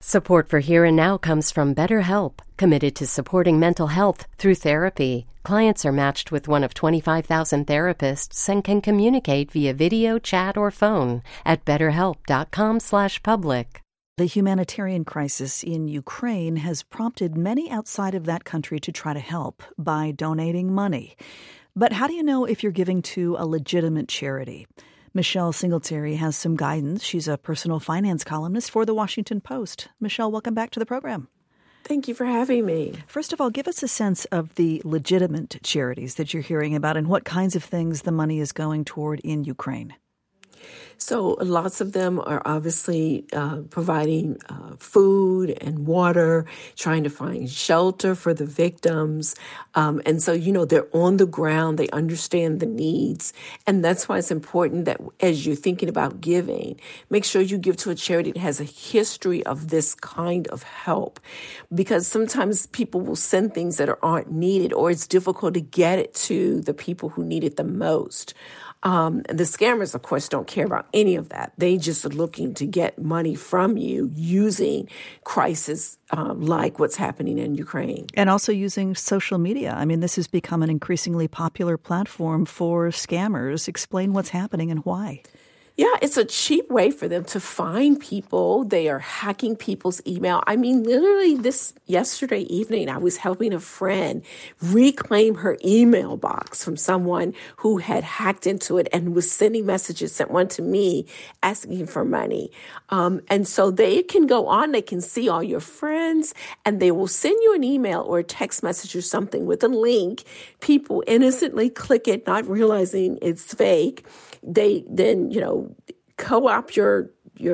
Support for Here and Now comes from BetterHelp, committed to supporting mental health through therapy. Clients are matched with one of 25,000 therapists and can communicate via video, chat, or phone at betterhelp.com/public. The humanitarian crisis in Ukraine has prompted many outside of that country to try to help by donating money. But how do you know if you're giving to a legitimate charity? Michelle Singletary has some guidance. She's a personal finance columnist for The Washington Post. Michelle, welcome back to the program. Thank you for having me. First of all, give us a sense of the legitimate charities that you're hearing about and what kinds of things the money is going toward in Ukraine. So lots of them are obviously providing food and water, trying to find shelter for the victims. And so, they're on the ground. They understand the needs. And that's why it's important that as you're thinking about giving, make sure you give to a charity that has a history of this kind of help. Because sometimes people will send things that aren't needed, or it's difficult to get it to the people who need it the most. The scammers, of course, don't care about any of that. They just are looking to get money from you using crisis like what's happening in Ukraine. And also using social media. I mean, this has become an increasingly popular platform for scammers. Explain what's happening and why. Yeah, it's a cheap way for them to find people. They are hacking people's email. I mean, literally yesterday evening, I was helping a friend reclaim her email box from someone who had hacked into it and was sending messages, sent one to me asking for money. And so they can go on, they can see all your friends, and they will send you an email or a text message or something with a link. People innocently click it, not realizing it's fake. They then, co-opt your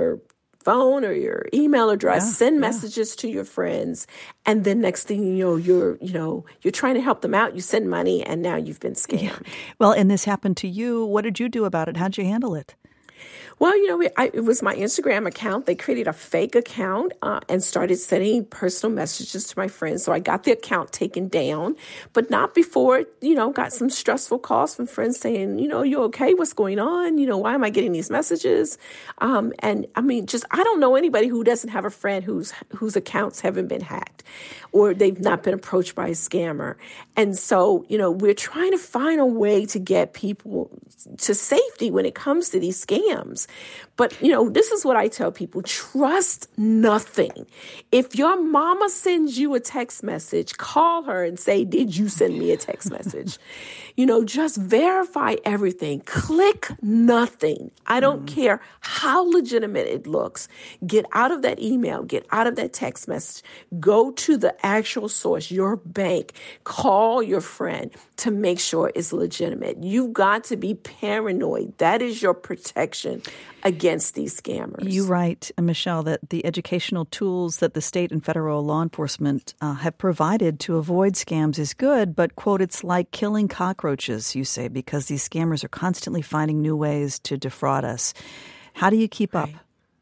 phone or your email address, send messages to your friends, and then next thing you know, you're trying to help them out. You send money, and now you've been scammed. Yeah. Well, and this happened to you. What did you do about it? How'd you handle it? Well, it was my Instagram account. They created a fake account and started sending personal messages to my friends. So I got the account taken down, but not before, got some stressful calls from friends saying, you okay? What's going on? Why am I getting these messages? And I mean, I don't know anybody who doesn't have a friend whose accounts haven't been hacked or they've not been approached by a scammer. And so, we're trying to find a way to get people to safety when it comes to these scams. But, this is what I tell people. Trust nothing. If your mama sends you a text message, call her and say, did you send me a text message? Just verify everything. Click nothing. I don't care how legitimate it looks. Get out of that email. Get out of that text message. Go to the actual source, your bank. Call your friend to make sure it's legitimate. You've got to be paranoid. That is your protection against these scammers. You write, Michelle, that the educational tools that the state and federal law enforcement have provided to avoid scams is good, but, quote, it's like killing cockroaches, you say, because these scammers are constantly finding new ways to defraud us. How do you keep up?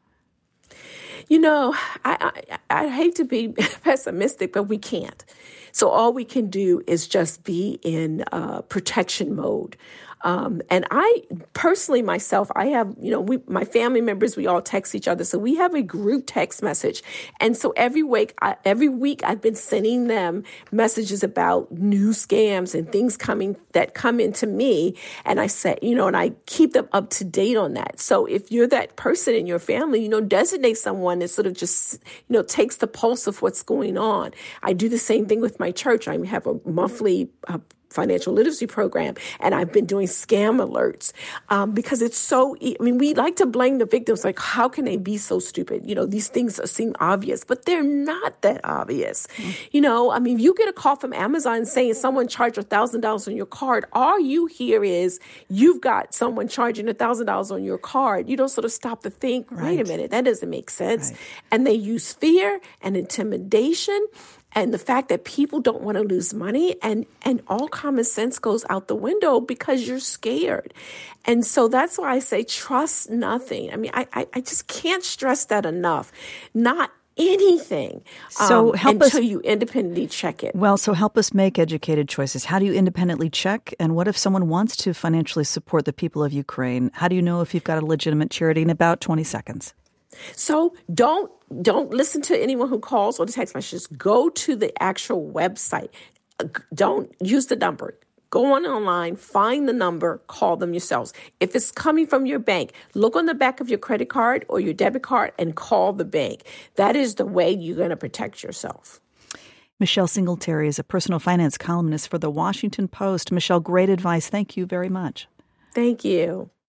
I hate to be pessimistic, but we can't. So all we can do is just be in protection mode. And I personally myself, I have, my family members, we all text each other. So we have a group text message. And so every week I've been sending them messages about new scams and things that come into me. And I say, and I keep them up to date on that. So if you're that person in your family, designate someone that sort of just, takes the pulse of what's going on. I do the same thing with my church. I have a monthly financial literacy program, and I've been doing scam alerts because it's so, we like to blame the victims, like, how can they be so stupid? These things seem obvious, but they're not that obvious. You get a call from Amazon saying someone charged $1,000 on your card. All you hear is you've got someone charging $1,000 on your card. You don't sort of stop to think, wait a minute, that doesn't make sense. Right. And they use fear and intimidation and the fact that people don't want to lose money, and all common sense goes out the window because you're scared. And so that's why I say trust nothing. I just can't stress that enough. Not anything until you independently check it. Well, so help us make educated choices. How do you independently check? And what if someone wants to financially support the people of Ukraine? How do you know if you've got a legitimate charity? In about 20 seconds. So don't listen to anyone who calls or the text messages. Go to the actual website. Don't use the number. Go online, find the number, call them yourselves. If it's coming from your bank, look on the back of your credit card or your debit card and call the bank. That is the way you're going to protect yourself. Michelle Singletary is a personal finance columnist for The Washington Post. Michelle, great advice. Thank you very much. Thank you.